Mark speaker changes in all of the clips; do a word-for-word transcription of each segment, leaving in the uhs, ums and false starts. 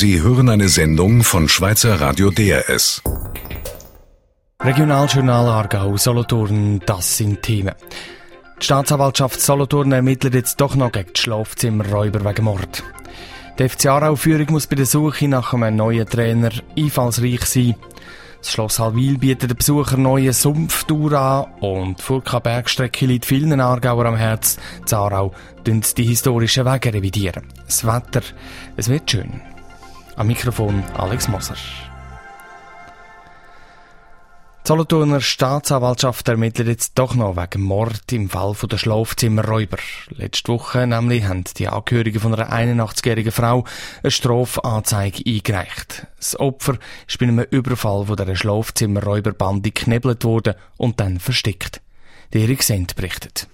Speaker 1: Sie hören eine Sendung von Schweizer Radio D R S.
Speaker 2: Regionaljournal Aargau, Solothurn, das sind Themen. Die Staatsanwaltschaft Solothurn ermittelt jetzt doch noch gegen die Schlafzimmerräuber wegen Mord. Die F C Aarau-Führung muss bei der Suche nach einem neuen Trainer einfallsreich sein. Das Schloss Halwil bietet den Besuchern neue Sumpftour an und die Furka-Bergstrecke liegt vielen Aargauer am Herz. In Aarau revidieren die historischen Wege revidieren. Das Wetter, es wird schön. Am Mikrofon Alex Moser. Die Solothurner Staatsanwaltschaft ermittelt jetzt doch noch wegen Mord im Fall der Schlafzimmerräuber. Letzte Woche nämlich haben die Angehörigen von einer einundachtzigjährigen Frau eine Strafanzeige eingereicht. Das Opfer ist bei einem Überfall von dieser Schlafzimmerräuberbande geknebelt worden und dann versteckt. Die Erik Sent berichtet.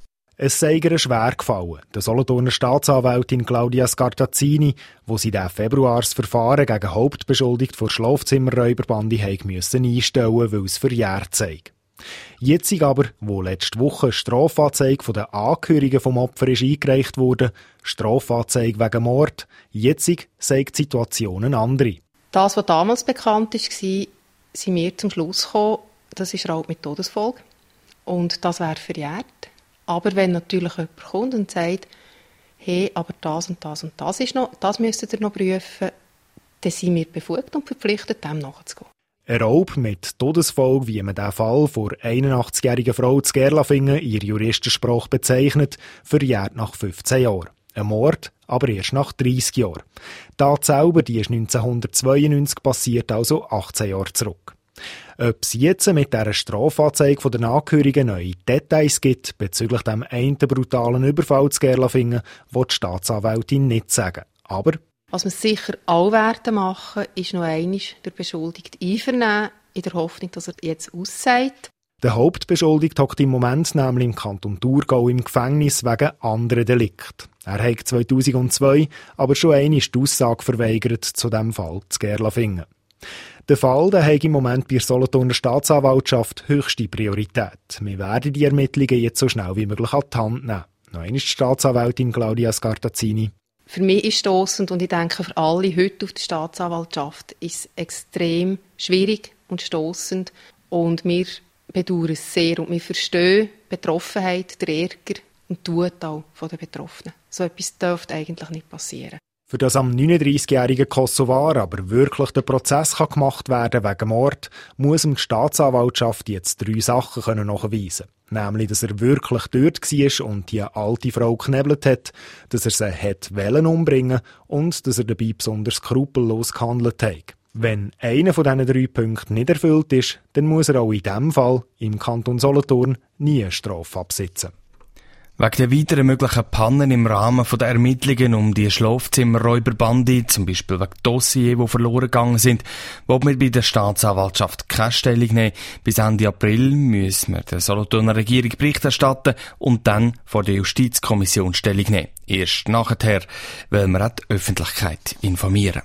Speaker 3: Es sei ihr schwer gefallen, der Solothurner Staatsanwältin Claudia Scartazzini, wo sie diesen Februar das Verfahren gegen Hauptbeschuldigte vor Schlafzimmerräuberbande einstellen musste, weil es verjährt sei. Jetzt aber, wo letzte Woche eine Strafanzeige von den Angehörigen vom Opfer ist eingereicht wurde, Strafanzeige wegen Mord, jetzt sei die Situation eine andere.
Speaker 4: Das, was damals bekannt war, sind wir zum Schluss gekommen, das ist Raub mit Todesfolge und das wäre verjährt. Aber wenn natürlich jemand kommt und sagt, hey, aber das und das und das ist noch, das müsstet ihr noch prüfen, dann sind wir befugt und verpflichtet, dem nachzugehen.
Speaker 3: Ein Raub mit Todesfolge, wie man den Fall vor einundachtzigjährigen Frau zu Gerlafingen in Juristensprache bezeichnet, verjährt nach fünfzehn Jahren. Ein Mord, aber erst nach dreissig Jahren. Die Tat selber, die ist neunzehnhundertzweiundneunzig passiert, also achtzehn Jahre zurück. Ob es jetzt mit dieser Strafanzeige der Angehörigen neue Details gibt bezüglich dem einen brutalen Überfall zu Gerlafingen, will die Staatsanwältin nicht sagen. Aber
Speaker 4: was wir sicher alle werden machen, ist noch einmal der Beschuldigte einvernehmen, in der Hoffnung, dass er jetzt aussagt.
Speaker 3: Der Hauptbeschuldigte hockt im Moment nämlich im Kanton Thurgau im Gefängnis wegen anderen Delikten. Er hat zweitausendzwei aber schon einmal die Aussage verweigert zu diesem Fall zu Gerlafingen. Der Fall der hat im Moment bei der Solothurner Staatsanwaltschaft höchste Priorität. Wir werden die Ermittlungen jetzt so schnell wie möglich an die Hand nehmen. Noch einmal die Staatsanwältin Claudia Scartazzini.
Speaker 4: Für mich ist stossend und ich denke für alle heute auf der Staatsanwaltschaft ist es extrem schwierig und stossend. Und wir bedauern es sehr und wir verstehen die Betroffenheit, der Ärger und die Wut auch von den Betroffenen. So etwas dürfte eigentlich nicht passieren.
Speaker 3: Für das am neununddreissigjährigen Kosovar aber wirklich der Prozess kann gemacht werden wegen Mord, muss ihm die Staatsanwaltschaft jetzt drei Sachen können nachweisen. Nämlich, dass er wirklich dort war und die alte Frau geknebelt hat, dass er sie hat wollen umbringen und dass er dabei besonders skrupellos gehandelt hat. Wenn einer von diesen drei Punkten nicht erfüllt ist, dann muss er auch in diesem Fall im Kanton Solothurn nie eine Strafe absitzen.
Speaker 2: Wegen der weiteren möglichen Pannen im Rahmen der Ermittlungen um die Schlafzimmerräuberbande, zum Beispiel wegen Dossiers, die verloren gegangen sind, will wir bei der Staatsanwaltschaft keine Stellung nehmen. Bis Ende April müssen wir der Solothurner Regierung Bericht erstatten und dann vor der Justizkommission Stellung nehmen. Erst nachher wollen wir auch die Öffentlichkeit informieren.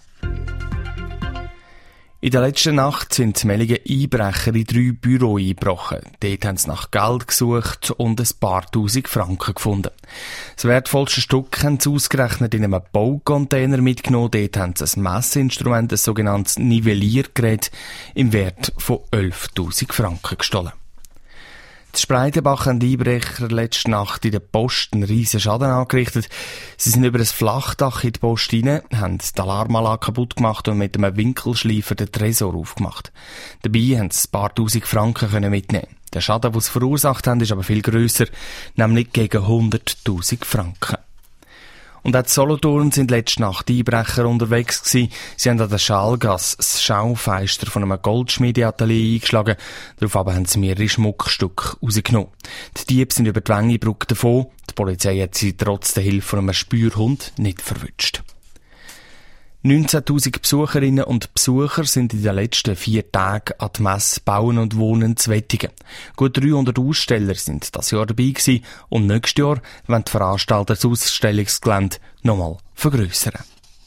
Speaker 2: In der letzten Nacht sind meldliche Einbrecher in drei Büros eingebrochen. Dort haben sie nach Geld gesucht und ein paar tausend Franken gefunden. Das wertvollste Stück haben sie ausgerechnet in einem Baucontainer mitgenommen. Dort haben sie ein Messinstrument, ein sogenanntes Nivelliergerät, im Wert von elftausend Franken gestohlen. In Spreitenbach haben die Einbrecher letzte Nacht in der Post einen riesen Schaden angerichtet. Sie sind über ein Flachdach in die Post rein, haben die Alarmanlage kaputt gemacht und mit einem Winkelschleifer den Tresor aufgemacht. Dabei haben sie ein paar tausend Franken mitnehmen. Der Schaden, den sie verursacht haben, ist aber viel grösser, nämlich gegen hunderttausend Franken. Und auch in Solothurn sind letzte Nacht Einbrecher unterwegs gewesen. Sie haben an der Schalgasse das Schaufenster von einem Goldschmiedeatelier eingeschlagen. Daraufhin haben sie mehrere Schmuckstücke rausgenommen. Die Diebe sind über die Wengebrücke davon. Die Polizei hat sie trotz der Hilfe von einem Spürhund nicht verwünscht. neunzehntausend Besucherinnen und Besucher sind in den letzten vier Tagen an die Messe Bauen und Wohnen zu Wettingen. Gut dreihundert Aussteller sind das Jahr dabei gewesen und nächstes Jahr wollen die Veranstalter das Ausstellungsgelände nochmal vergrössern.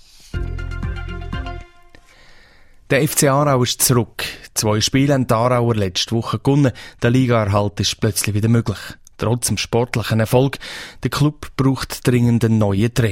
Speaker 2: Der F C Aarau ist zurück. Zwei Spiele haben die Aarauer letzte Woche gewonnen. Der Ligaerhalt ist plötzlich wieder möglich. Trotz dem sportlichen Erfolg, der Club braucht dringend einen neuen Trainer.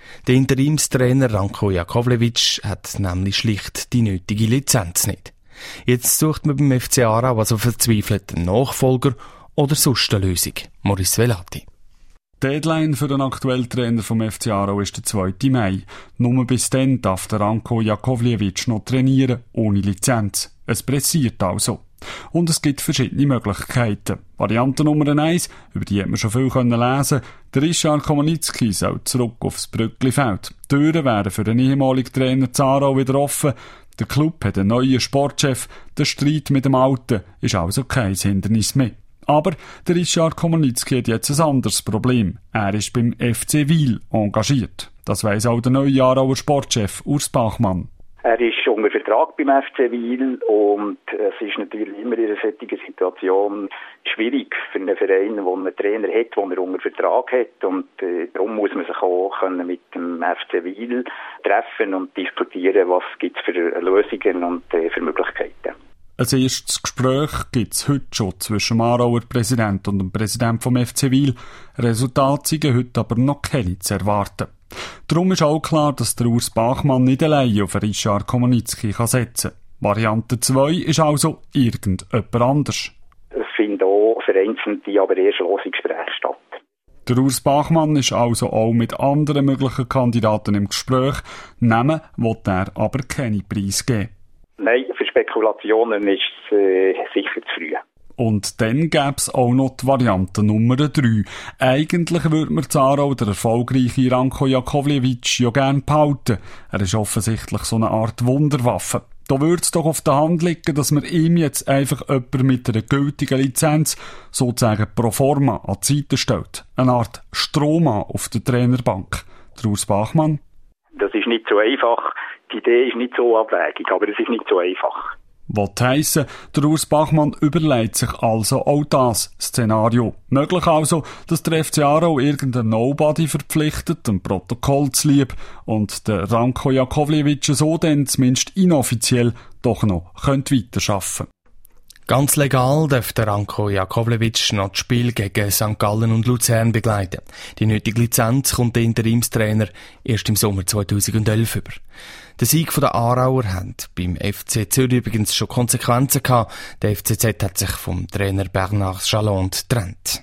Speaker 2: Der Interimstrainer Ranko Jakovlevic hat nämlich schlicht die nötige Lizenz nicht. Jetzt sucht man beim F C Aarau also verzweifelt einen Nachfolger oder sonst eine Lösung. Maurice Velati.
Speaker 5: Die Deadline für den aktuellen Trainer vom F C Aarau ist der zweite Mai. Nur bis dann darf der Ranko Jakovlevic noch trainieren, ohne Lizenz. Es pressiert also. Und es gibt verschiedene Möglichkeiten. Variante Nummer eins, über die hat man schon viel lesen können. Der Ryszard Komanitzki soll zurück aufs Brücklifeld. Die Türen wären für den ehemaligen Trainer Aarau wieder offen. Der Club hat einen neuen Sportchef. Der Streit mit dem Alten ist also kein Hindernis mehr. Aber der Ryszard Komanitzki hat jetzt ein anderes Problem. Er ist beim F C Wil engagiert. Das weiss auch der neue Aarauer Sportchef Urs Bachmann.
Speaker 6: Er ist unter Vertrag beim F C Wil und es ist natürlich immer in einer solchen Situation schwierig für einen Verein, der einen Trainer hat, den er unter Vertrag hat. Und äh, darum muss man sich auch können mit dem F C Wil treffen und diskutieren, was gibt es für Lösungen und äh, für Möglichkeiten.
Speaker 5: Ein erstes Gespräch gibt es heute schon zwischen dem Aarauer Präsident und dem Präsident vom F C Wil. Resultate sind heute aber noch keine zu erwarten. Darum ist auch klar, dass der Urs Bachmann nicht allein auf Ryszard Komanitzki setzen kann. Variante zwei ist also irgendjemand anders.
Speaker 6: Es finden auch vereinzelte, aber eher lose Gespräche statt.
Speaker 5: Der Urs Bachmann ist also auch mit anderen möglichen Kandidaten im Gespräch. Namen will er aber keine Preise geben.
Speaker 6: Nein, für Spekulationen ist es äh, sicher zu früh.
Speaker 5: Und dann gäbe es auch noch die Variante Nummer drei. Eigentlich würde man Aarau der erfolgreiche Ranko Jakovlevic ja gerne behalten. Er ist offensichtlich so eine Art Wunderwaffe. Da würde es doch auf der Hand liegen, dass man ihm jetzt einfach jemanden mit einer gültigen Lizenz, sozusagen pro forma, an die Seite stellt. Eine Art Strohmann auf der Trainerbank. Der Urs Bachmann?
Speaker 6: Das ist nicht so einfach. Die Idee ist nicht so abwegig, aber es ist nicht so einfach.
Speaker 5: Was heissen, der Urs Bachmann überlegt sich also auch das Szenario. Möglich also, dass der F C Aarau irgendeinen Nobody verpflichtet, ein Protokoll zu lieb, und der Ranko Jakovlevic so dann zumindest inoffiziell doch noch könnte weiterarbeiten.
Speaker 2: Ganz legal darf der Ranko Jakovlevic noch das Spiel gegen Sankt Gallen und Luzern begleiten. Die nötige Lizenz kommt der Interimstrainer erst im Sommer zweitausendelf über. Der Sieg der Aarauer hat beim F C Zürich übrigens schon Konsequenzen gehabt. Der F C Z hat sich vom Trainer Bernard Chalonde getrennt.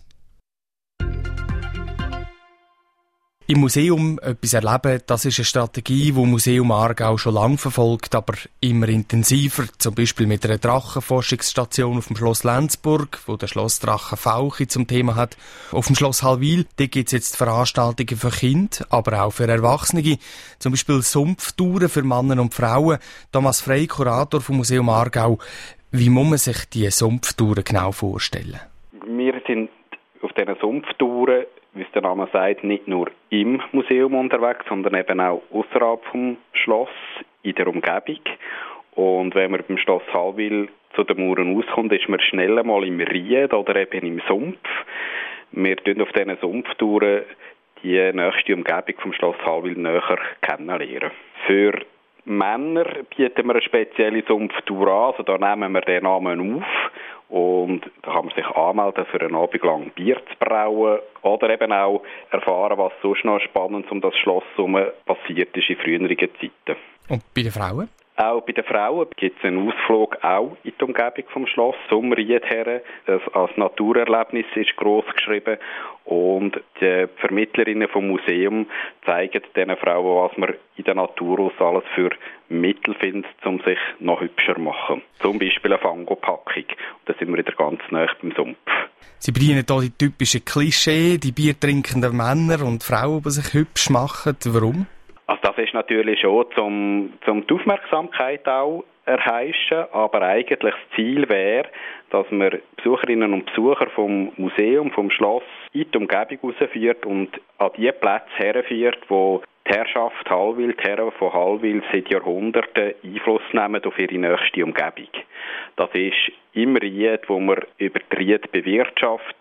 Speaker 2: Im Museum etwas erleben, das ist eine Strategie, die Museum Aargau schon lange verfolgt, aber immer intensiver. Zum Beispiel mit einer Drachenforschungsstation auf dem Schloss Lenzburg, wo der Schlossdrache Fauchi zum Thema hat. Auf dem Schloss Hallwil, da gibt es jetzt Veranstaltungen für Kinder, aber auch für Erwachsene. Zum Beispiel Sumpftouren für Männer und Frauen. Thomas Frey, Kurator vom Museum Aargau. Wie muss man sich diese Sumpftouren genau vorstellen?
Speaker 7: Wir sind auf diesen Sumpftouren, wie es der Name sagt, nicht nur im Museum unterwegs, sondern eben auch außerhalb vom Schloss, in der Umgebung. Und wenn man beim Schloss Hallwil zu den Mauern auskommt, ist man schnell einmal im Ried oder eben im Sumpf. Wir tun auf diesen Sumpftouren die nächste Umgebung vom Schloss Hallwil näher kennenlernen. Für Männer bieten wir eine spezielle Sumpftour an, also da nehmen wir den Namen auf. Und da kann man sich anmelden, für einen Abend lang Bier zu brauen oder eben auch erfahren, was sonst noch spannend um das Schloss herum passiert ist in früheren Zeiten.
Speaker 2: Und bei den Frauen?
Speaker 7: Auch bei den Frauen gibt es einen Ausflug auch in die Umgebung vom Schloss, zum Ried her. Das als Naturerlebnis ist gross geschrieben. Und die Vermittlerinnen vom Museum zeigen den Frauen, was man in der Natur aus alles für Mittel findet, um sich noch hübscher zu machen. Zum Beispiel eine Fangopackung. Da sind wir wieder ganz nah beim Sumpf.
Speaker 2: Sie bedienen hier die typischen Klischee, die biertrinkenden Männer und Frauen, die sich hübsch machen. Warum?
Speaker 7: Also das ist natürlich schon, um, um die Aufmerksamkeit auch erheischen, aber eigentlich das Ziel wäre, dass man Besucherinnen und Besucher vom Museum, vom Schloss in die Umgebung rausführt und an die Plätze herführt, wo die Herrschaft Hallwil, die Herren von Hallwil seit Jahrhunderten Einfluss nehmen auf ihre nächste Umgebung. Das ist im Ried, wo man über die Riedbewirtschaftung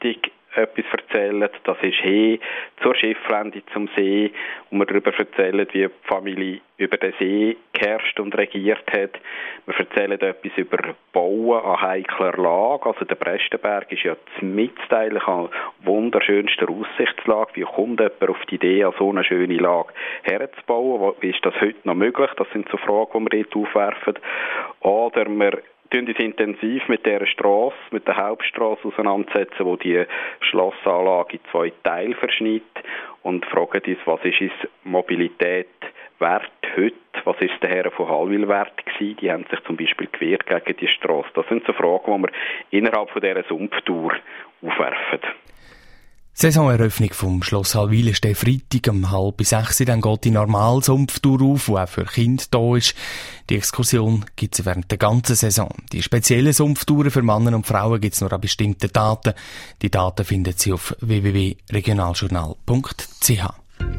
Speaker 7: etwas erzählen. Das ist hey zur Schifflände zum See, wo wir darüber erzählen, wie die Familie über den See geherrscht und regiert hat. Wir erzählen etwas über Bauen an heikler Lage. Also der Brestenberg ist ja mitten eigentlich an wunderschönster Aussichtslage. Wie kommt jemand auf die Idee, an so eine schöne Lage herzubauen? Wie ist das heute noch möglich? Das sind so Fragen, die wir dort aufwerfen. Oder wir tun uns intensiv mit dieser Strasse, mit der Hauptstrasse auseinandersetzen, wo die Schlossanlage in zwei Teile verschneidet und fragen uns, was ist uns Mobilität wert heute? Was ist der Herr von Hallwil wert gewesen? Die haben sich zum Beispiel gewehrt gegen die Strasse. Das sind so Fragen, die wir innerhalb von dieser Sumpftour aufwerfen.
Speaker 2: Die Saisoneröffnung vom Schloss Hallwil ist der Freitag um halb bis sechs. Dann geht die normale Sumpftour auf, die auch für Kinder da ist. Die Exkursion gibt es während der ganzen Saison. Die speziellen Sumpftouren für Männer und Frauen gibt es nur an bestimmten Daten. Die Daten finden Sie auf w w w punkt regionaljournal punkt c h.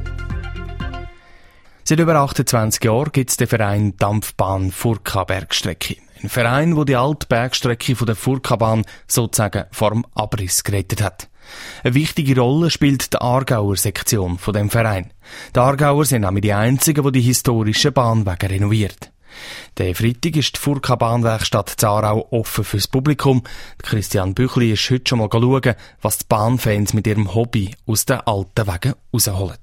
Speaker 2: Seit über achtundzwanzig Jahren gibt es den Verein Dampfbahn Furka Bergstrecke. Ein Verein, der die alte Bergstrecke von der Furkabahn sozusagen vor dem Abriss gerettet hat. Eine wichtige Rolle spielt die Aargauer Sektion von dem Verein. Die Aargauer sind nämlich die einzigen, die die historischen Bahnwege renoviert. Der Freitag ist die Furka-Bahnwerkstatt Zarau offen fürs Publikum. Christian Büchli ist heute schon mal schauen, was die Bahnfans mit ihrem Hobby aus den alten Wegen rausholen.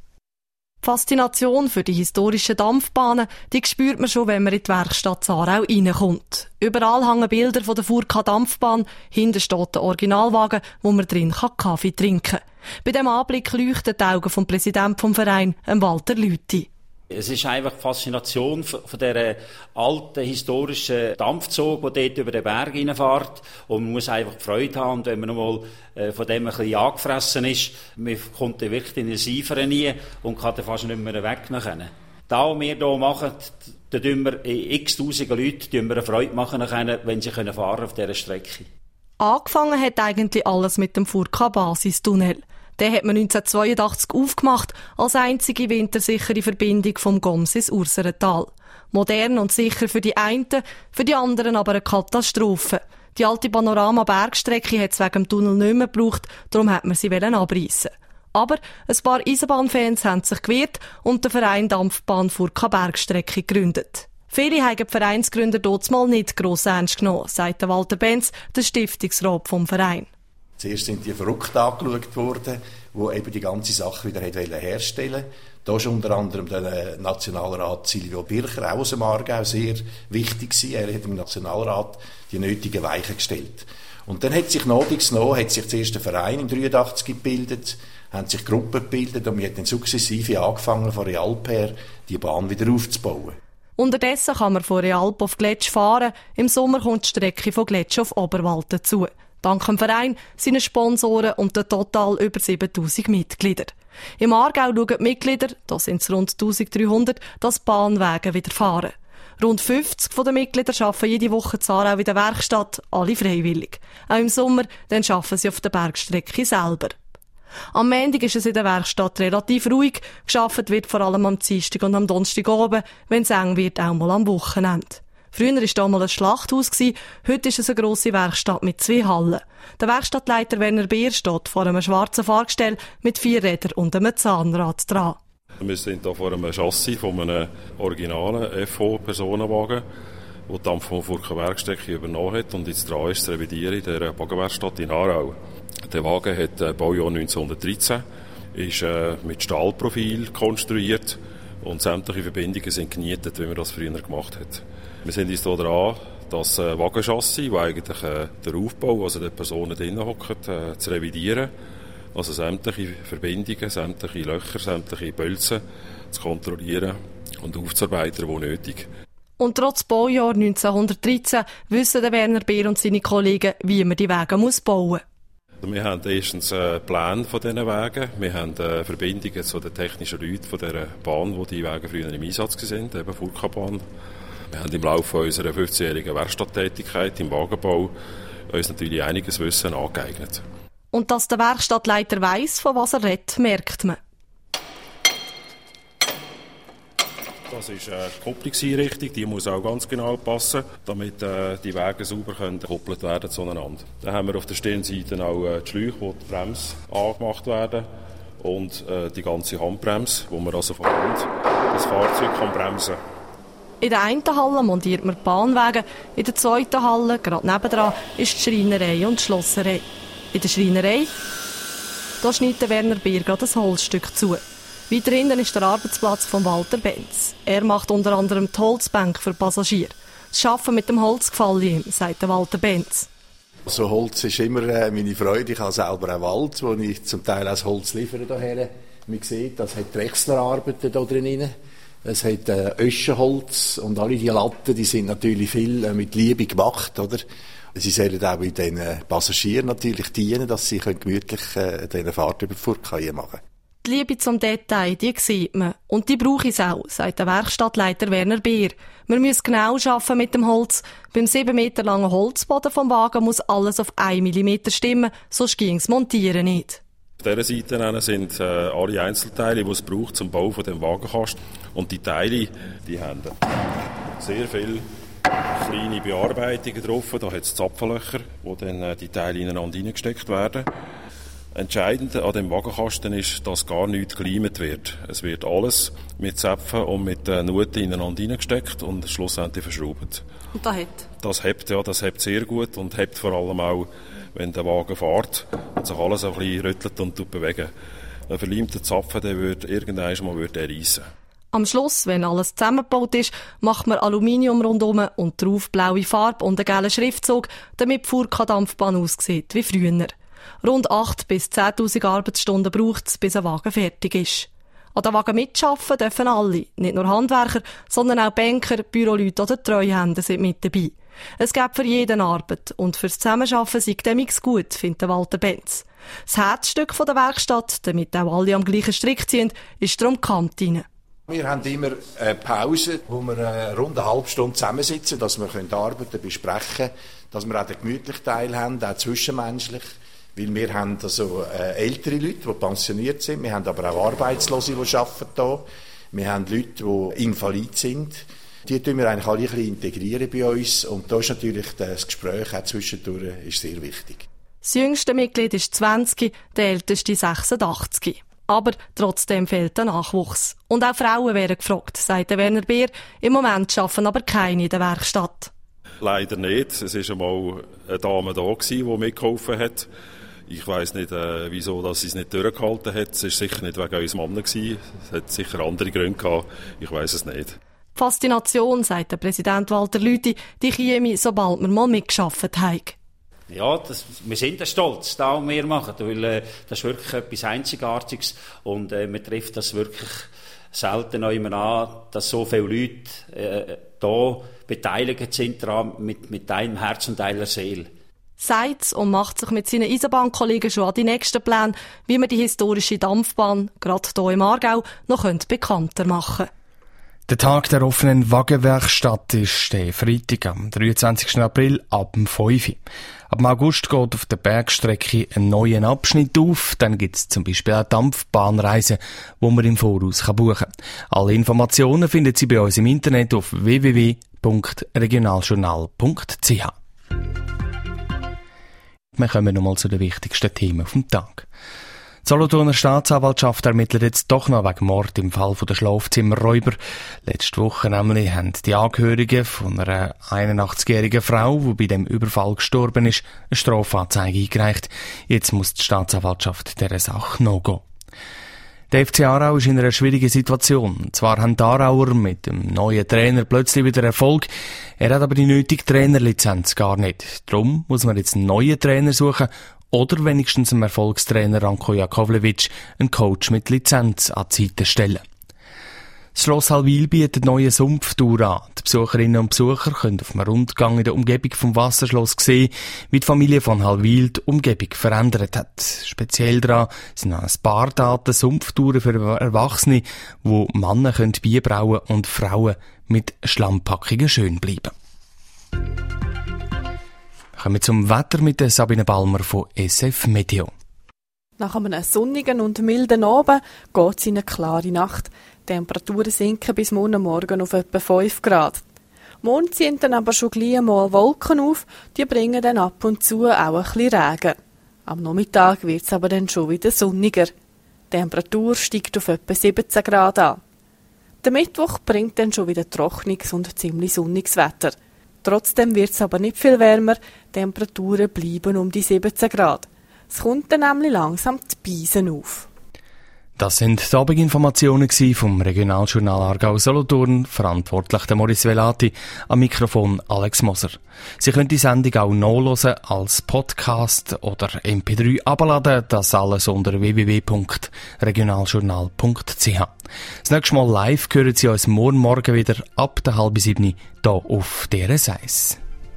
Speaker 8: Die Faszination für die historischen Dampfbahnen, die spürt man schon, wenn man in die Werkstatt Zarau reinkommt. Überall hängen Bilder von der Furka-Dampfbahn, hinten steht der Originalwagen, wo man drin Kaffee trinken kann. Bei diesem Anblick leuchten die Augen vom Präsidenten vom Verein, Walter Lüthi.
Speaker 9: Es ist einfach die Faszination von dieser alten, historischen Dampfzug, der dort über den Berg reinfährt. Und man muss einfach die Freude haben. Und wenn man nochmal von dem ein bisschen angefressen ist, man kommt dann wirklich in den Seifer rein und kann dann fast nicht mehr weg können. Das, was wir hier machen, da tun wir x-tausende Leute eine Freude machen können, wenn sie fahren können auf dieser Strecke.
Speaker 8: Angefangen hat eigentlich alles mit dem Furka-Basistunnel. Den hat man neunzehnhundertzweiundachtzig aufgemacht, als einzige wintersichere Verbindung vom Goms ins Urserental. Modern und sicher für die einen, für die anderen aber eine Katastrophe. Die alte Panorama-Bergstrecke hat es wegen dem Tunnel nicht mehr gebraucht, darum hat man sie abreißen. Aber ein paar Eisenbahnfans haben sich gewehrt und den Verein Dampfbahn Furka Bergstrecke gegründet. Viele haben die Vereinsgründer dort mal nicht gross ernst genommen, sagt Walter Benz, der Stiftungsrat vom Verein.
Speaker 10: Zuerst sind die verrückt angeschaut worden, die eben die ganze Sache wieder herstellen wollten. Da ist unter anderem der Nationalrat Silvio Bircher, auch aus dem Aargau, sehr wichtig gewesen. Er hat im Nationalrat die nötigen Weichen gestellt. Und dann hat sich notwendig genommen, hat sich zuerst der Verein im dreiundachtzig gebildet, haben sich Gruppen gebildet und wir haben dann sukzessive angefangen, von Realp her die Bahn wieder aufzubauen.
Speaker 8: Unterdessen kann man von Realp auf Gletsch fahren. Im Sommer kommt die Strecke von Gletsch auf Oberwald dazu. Dank dem Verein, seinen Sponsoren und der total über siebentausend Mitglieder. Im Aargau schauen die Mitglieder, da sind es rund eintausenddreihundert, dass Bahnwege wieder fahren. Rund fünfzig von den Mitgliedern arbeiten jede Woche in Zarau in der Werkstatt, alle freiwillig. Auch im Sommer, dann arbeiten sie auf der Bergstrecke selber. Am Montag ist es in der Werkstatt relativ ruhig. Gearbeitet wird vor allem am Dienstag und am Donnerstag oben, wenn es eng wird, auch mal am Wochenende. Früher war da mal ein Schlachthaus, heute ist es eine grosse Werkstatt mit zwei Hallen. Der Werkstattleiter Werner Beer steht vor einem schwarzen Fahrgestell mit vier Rädern und einem Zahnrad dran.
Speaker 11: Wir sind hier vor einem Chassis von einem originalen F O-Personenwagen, der die Dampf von Furka Bergstrecke übernommen hat und jetzt dran ist zu revidieren in der Wagenwerkstatt in Aarau. Der Wagen hat äh, Baujahr neunzehnhundertdreizehn, ist äh, mit Stahlprofil konstruiert und sämtliche Verbindungen sind genietet, wie man das früher gemacht hat. Wir sind uns hier dran, das äh, Wagenchassis, das eigentlich äh, der Aufbau, also die Personen drinnen hocken, äh, zu revidieren. Also sämtliche Verbindungen, sämtliche Löcher, sämtliche Bölzen zu kontrollieren und aufzuarbeiten, wo nötig.
Speaker 8: Und trotz Baujahr neunzehnhundertdreizehn wissen der Werner Beer und seine Kollegen, wie man die Wege muss bauen muss.
Speaker 11: Wir haben erstens äh, Pläne von diesen Wegen. Wir haben äh, Verbindungen zu den technischen Leuten von dieser Bahn, wo die Wege früher im Einsatz waren, eben Furka-Bahn. Wir haben im Laufe unserer fünfzehnjährigen Werkstatttätigkeit im Wagenbau uns natürlich einiges Wissen angeeignet.
Speaker 8: Und dass der Werkstattleiter weiss, von was er redet, merkt man.
Speaker 11: Das ist eine Kupplungseinrichtung, die muss auch ganz genau passen, damit äh, die Wege sauber können gekoppelt werden zueinander. Dann haben wir auf der Stirnseite auch äh, die Schläuche, wo die Bremse angemacht werden und äh, die ganze Handbremse, wo man also von Hand das Fahrzeug kann bremsen.
Speaker 8: In der einen Halle montiert man Bahnwege, in der zweiten Halle, gerade nebendran, ist die Schreinerei und die Schlosserei. In der Schreinerei da schneidet Werner Beer gerade ein Holzstück zu. Weiter hinten ist der Arbeitsplatz von Walter Benz. Er macht unter anderem die Holzbänke für Passagiere. Das Arbeiten mit dem Holz gefällt ihm, sagt Walter Benz.
Speaker 10: So Holz ist immer äh, meine Freude. Ich habe selber einen Wald, wo ich zum Teil auch das Holz liefere hierher. Man sieht, das hat Drechslerarbeiten da drin. Es hat äh, Öschenholz und alle die Latten, die sind natürlich viel äh, mit Liebe gemacht, oder? Sie sollen auch in den Passagieren natürlich dienen, dass sie gemütlich äh, diese Fahrt über die Furtkaie machen können.
Speaker 8: Die Liebe zum Detail, die sieht man. Und die brauche ich auch, sagt der Werkstattleiter Werner Beer. Man muss genau arbeiten mit dem Holz. Beim sieben Meter langen Holzboden vom Wagen muss alles auf einen Millimeter stimmen, sonst ging das Montieren nicht.
Speaker 11: Auf dieser Seite sind äh, alle Einzelteile, die es braucht zum Bau von dem Wagenkasten. Und die Teile, die haben sehr viel kleine Bearbeitungen drauf. Da hat es Zapfenlöcher, wo dann äh, die Teile ineinander hineingesteckt werden. Entscheidend an dem Wagenkasten ist, dass gar nichts geleimt wird. Es wird alles mit Zäpfen und mit äh, Nuten ineinander hineingesteckt und schlussendlich verschraubt.
Speaker 8: Und das hebt?
Speaker 11: Das hebt, ja, das hebt sehr gut und hebt vor allem auch, wenn der Wagen fährt und sich alles ein bisschen rüttelt und bewegt. Ein verleimter Zapfen, der wird irgendwann mal wird er reissen.
Speaker 8: Am Schluss, wenn alles zusammengebaut ist, macht man Aluminium rundum und drauf blaue Farbe und einen gelben Schriftzug, damit die Furka-Dampfbahn aussieht wie früher. Rund acht bis zehntausend Arbeitsstunden braucht es, bis ein Wagen fertig ist. An den Wagen mitarbeiten dürfen alle, nicht nur Handwerker, sondern auch Banker, Büroleute oder Treuhänder sind mit dabei. Es gibt für jeden Arbeit und fürs Zusammenarbeiten sei der Mix gut, findet Walter Benz. Das Herzstück der Werkstatt, damit auch alle am gleichen Strick ziehen, ist darum die Kantine.
Speaker 10: Wir haben immer eine Pause, wo wir rund eine halbe Stunde zusammensitzen, dass wir arbeiten, besprechen können, dass wir auch den gemütlichen Teil haben, auch zwischenmenschlich. Weil wir haben also äh, ältere Leute, die pensioniert sind, wir haben aber auch Arbeitslose, die arbeiten hier. Wir haben Leute, die invalid sind. Die tun wir eigentlich alle ein bisschen integrieren bei uns. Und da ist natürlich das Gespräch auch zwischendurch ist sehr wichtig.
Speaker 8: Das jüngste Mitglied ist zwanzig, der älteste sechsundachtzig. Aber trotzdem fehlt der Nachwuchs. Und auch Frauen werden gefragt, sagt Werner Beer. Im Moment arbeiten aber keine in der Werkstatt.
Speaker 11: Leider nicht. Es war einmal eine Dame da, die mitgeholfen hat. Ich weiss nicht, äh, wieso dass sie es nicht durchgehalten hat. Es war sicher nicht wegen uns Männern. Es hat sicher andere Gründe gehabt. Ich weiss es nicht.
Speaker 8: Faszination, sagt der Präsident Walter Lüthi, die käme, sobald wir mal mitgearbeitet haben.
Speaker 9: Ja, das, wir sind stolz, da was wir machen, weil äh, das ist wirklich etwas Einzigartiges und äh, man trifft das wirklich selten noch immer an, dass so viele Leute äh, da beteiligt sind daran, mit, mit einem Herz und einer Seele.
Speaker 8: Sagt's und macht sich mit seinen Eisenbahnkollegen schon an die nächsten Pläne, wie man die historische Dampfbahn, gerade hier im Aargau, noch bekannter machen könnte.
Speaker 2: Der Tag der offenen Wagenwerkstatt ist der Freitag am dreiundzwanzigsten April ab dem fünf Uhr. Ab dem August geht auf der Bergstrecke ein neuer Abschnitt auf. Dann gibt es zum Beispiel auch Dampfbahnreisen, die man im Voraus buchen kann. Alle Informationen finden Sie bei uns im Internet auf w w w punkt regionaljournal punkt c h. Wir kommen nochmal zu den wichtigsten Themen vom Tag. Die Solothurner Staatsanwaltschaft ermittelt jetzt doch noch wegen Mord im Fall der Schlafzimmerräuber. Letzte Woche nämlich haben die Angehörigen von einer einundachtzig-jährigen Frau, die bei dem Überfall gestorben ist, eine Strafanzeige eingereicht. Jetzt muss die Staatsanwaltschaft dieser Sache nachgehen. Der F C Aarau ist in einer schwierigen Situation. Zwar haben die Aarauer mit dem neuen Trainer plötzlich wieder Erfolg, er hat aber die nötige Trainerlizenz gar nicht. Darum muss man jetzt einen neuen Trainer suchen oder wenigstens dem Erfolgstrainer Ranko Jakovlevic einen Coach mit Lizenz an die Seite stellen. Das Schloss Halwil bietet neue Sumpftour an. Die Besucherinnen und Besucher können auf einem Rundgang in der Umgebung vom Wasserschloss sehen, wie die Familie von Halwil die Umgebung verändert hat. Speziell daran sind ein paar Daten Sumpftouren für Erwachsene, wo Männer können Bier brauen und Frauen mit Schlammpackungen schön bleiben. Kommen wir zum Wetter mit der Sabine Balmer von S F Meteo.
Speaker 12: Nach einem sonnigen und milden Abend geht es in eine klare Nacht. Die Temperaturen sinken bis morgen Morgen auf etwa fünf Grad. Morgen ziehen dann aber schon gleich einmal Wolken auf, die bringen dann ab und zu auch ein bisschen Regen. Am Nachmittag wird es aber dann schon wieder sonniger. Die Temperatur steigt auf etwa siebzehn Grad an. Der Mittwoch bringt dann schon wieder trockenes und ziemlich sonniges Wetter. Trotzdem wird es aber nicht viel wärmer, die Temperaturen bleiben um die siebzehn Grad. Es kommt dann nämlich langsam die Beisen auf.
Speaker 2: Das sind die Abendinformationen vom Regionaljournal Aargau-Solothurn, verantwortlich der Maurice Velati, am Mikrofon Alex Moser. Sie können die Sendung auch nachhören als Podcast oder M P drei abladen, das alles unter w w w punkt regionaljournal punkt c h. Das nächste Mal live hören Sie uns morgen Morgen wieder ab der halben sieben hier auf D R S eins.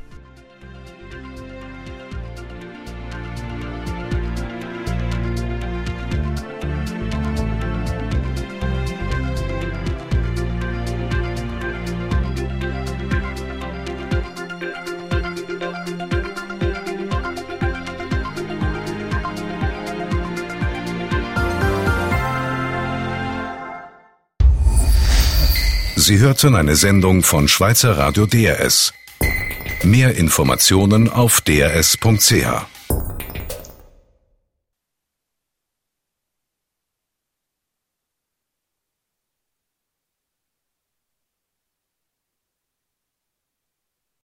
Speaker 1: Sie hörten eine Sendung von Schweizer Radio D R S. Mehr Informationen auf d r s punkt c h.